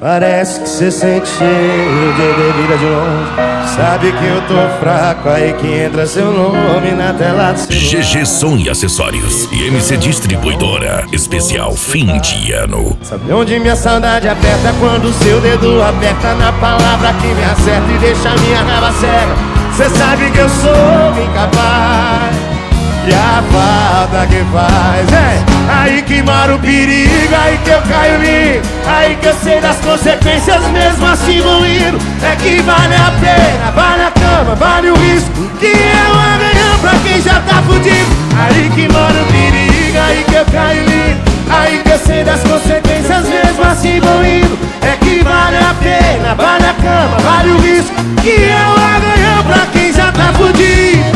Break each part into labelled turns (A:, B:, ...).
A: Parece que cê sente cheiro de bebida de longe. Sabe que eu tô fraco, aí que entra seu nome na tela do celular.
B: GG Som e Acessórios e MC Distribuidora. Especial fim de ano.
A: Sabe onde minha saudade aperta? Quando o seu dedo aperta na palavra que me acerta e deixa minha raiva cega. Cê sabe que eu sou incapaz e a falta que faz é aí que mora o perigo, aí que eu caio lindo, aí que eu sei das consequências, mesmo assim vou indo. É que vale a pena, vale a cama, vale o risco, que é um amanhã pra quem já tá fudido. Aí que mora o perigo, aí que eu caio lindo, aí que eu sei das consequências, mesmo assim vou indo. É que vale a pena, vale a cama, vale o risco, que é um amanhã pra quem já tá fudido.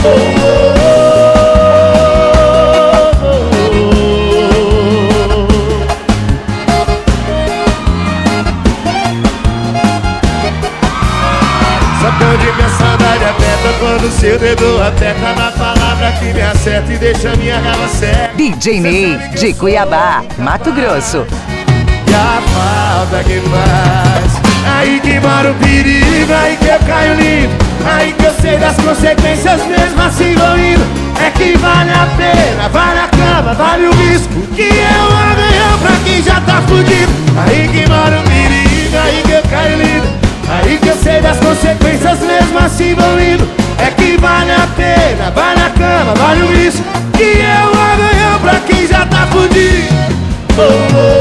A: Sabe onde minha saudade aperta? Quando seu dedo aperta na palavra que me acerta e deixa minha raiva cega.
C: DJ Ney, de Cuiabá, Mato Grosso.
A: E a falta que faz, aí que mora o perigo, aí que eu caio lindo, aí que eu sei das consequências, mesmo assim vou indo. É que vale a pena, vale a cama, vale o risco, que é um amanhã pra quem já tá fudido. Aí que mora o perigo, aí que eu caio lindo, aí que eu sei das consequências, mesmo assim vou indo. É que vale a pena, vale a cama, vale o risco, que é um amanhã pra quem já tá fudido.